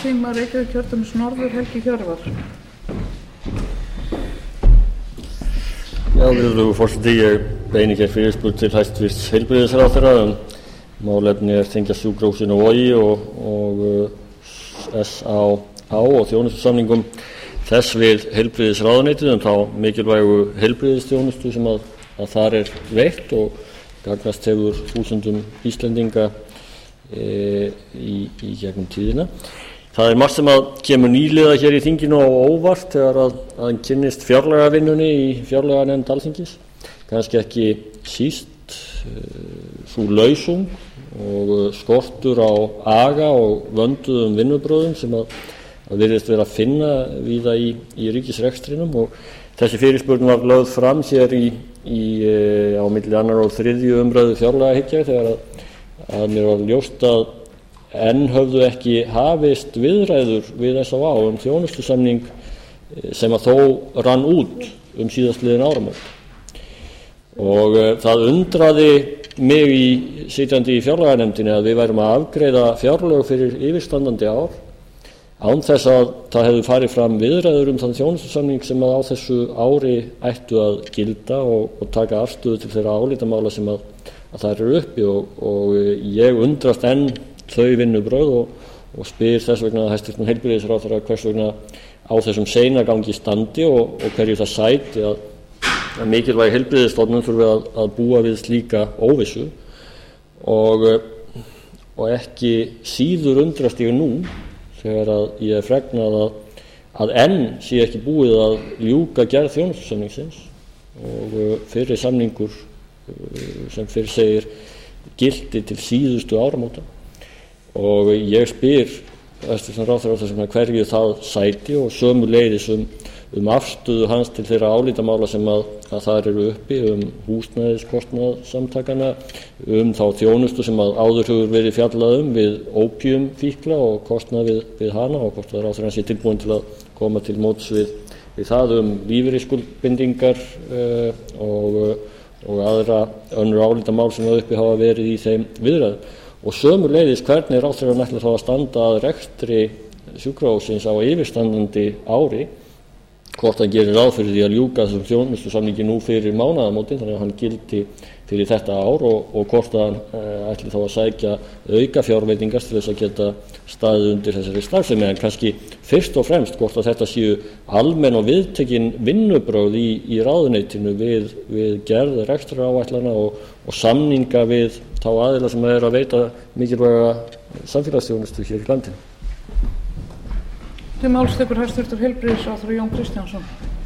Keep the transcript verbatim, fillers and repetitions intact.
þingmaður Reykjavíkurkjördæmis norður, Helgi Hjörvar. Já, virðulegur forseti, ég beini hér fyrirspurn til hæstvirts heilbrigðisráðherra um málefni er tengjast sjúkrahúsinu á Vogi og, og uh, S á á og þjónustusamningum þess við heilbrigðisráðuneytið um þá mikilvægu heilbrigðisþjónustu sem að, að þar er veitt og gagnast hefur þúsundum Íslendinga e, í, í gegnum tíðina. Það er margt sem að kemur nýliða hér í þinginu á óvart þegar að, að hann kynnist fjárlagavinnunni í fjárlaganefnd Alþingis. Kannski ekki síst e, sú lausung og skortur á aga og vönduðum vinnubröðum sem að, að virðist vera að finna víða í, í ríkisrekstrinum og þessi fyrirspurn var lögð fram hér í, í, á milli annar og þriðju umræðu fjárlagahyggja þegar að, að mér var ljóst að enn höfðu ekki hafist viðræður við S á á um þjónustusamning sem að þó rann út um síðastliðin áramót. Og uh, það undraði mig í sitjandi í fjárlaganefndinni að við værum að afgreiða fjárlög fyrir yfirstandandi ár án þess að það hefði farið fram viðræður um þann þjónustusamning sem að á þessu ári ættu að gilda og, og taka afstöðu til þeirra álitamála sem að, að það eru uppi og, og ég undrast enn þau vinnubrögð og, og spyr þess vegna að hæstvirtur heilbrigðisráðherra hvers vegna á þessum seinagangi standi og, og hverju það sæti að, að mikilvæg heilbrigðisstofnun þurfi að, að búa við slíka óvissu og, og ekki síður undrast ég nú þegar að ég er fregnað að, að enn sé ekki búið að ljúka gerð þjónustusamningsins og fyrri samningur sem fyrr segir gildi til síðustu áramóta og ég spyr hæstvirtan ráðherra á þessum hverju það sæti og sömuleiðis um, um afstöðu hans til þeirra álitamála sem að, að þar eru uppi um húsnæðiskostnað samtakana, um þá þjónustu sem að áður hefur verið fjallað um við ópíumfíkla og kostnað við, við hana og hvort að ráðherra sé tilbúin til að koma til móts við, við það um lífeyrisskuldbindingar uh, og, og aðra önnur álitamál sem að uppi hafa verið í þeim viðræðum. Og sömuleiðis hvernig ráðherrann ætlar þá að standa að rekstri sjúkrahússins á yfirstandandi ári, hvort hann gerir ráð fyrir því að ljúka þessum þjónustusamningi nú fyrir mánaðamótin þannig að hann gildi fyrir þetta ár og, og hvort hann uh, ætli þá að sækja auka fjárveitingar til þess að geta staðið undir þessari starfsemi en kannski fyrst og fremst hvort að þetta séu almenn og viðtekin vinnubrögð í, í ráðuneytinu við, við gerð rekstraráætlana og, og samninga við þá aðila sem er að veita mikilvæga samfélagsþjónustu hér í landinu. Til máls tekur hæstvirtur heilbrigðisráðherra Jón Kristjánsson.